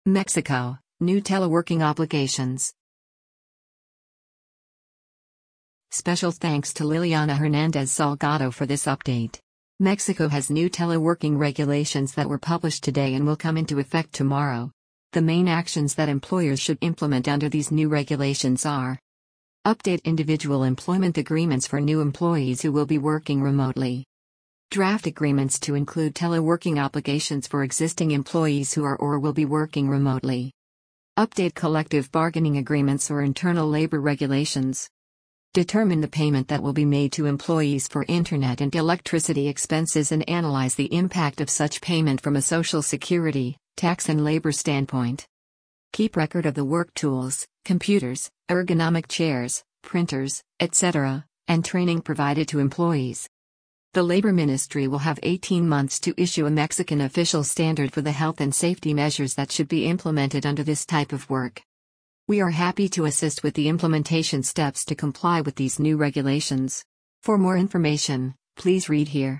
Mexico, new teleworking obligations. Special thanks to Liliana Hernandez Salgado for this update. Mexico has new teleworking regulations that were published today and will come into effect tomorrow. The main actions that employers should implement under these new regulations are: update individual employment agreements for new employees who will be working remotely. Draft agreements to include teleworking obligations for existing employees who are or will be working remotely. Update collective bargaining agreements or internal labor regulations. Determine the payment that will be made to employees for internet and electricity expenses and analyze the impact of such payment from a social security, tax and labor standpoint. Keep record of the work tools, computers, ergonomic chairs, printers, etc., and training provided to employees. The Labor Ministry will have 18 months to issue a Mexican official standard for the health and safety measures that should be implemented under this type of work. We are happy to assist with the implementation steps to comply with these new regulations. For more information, please read here.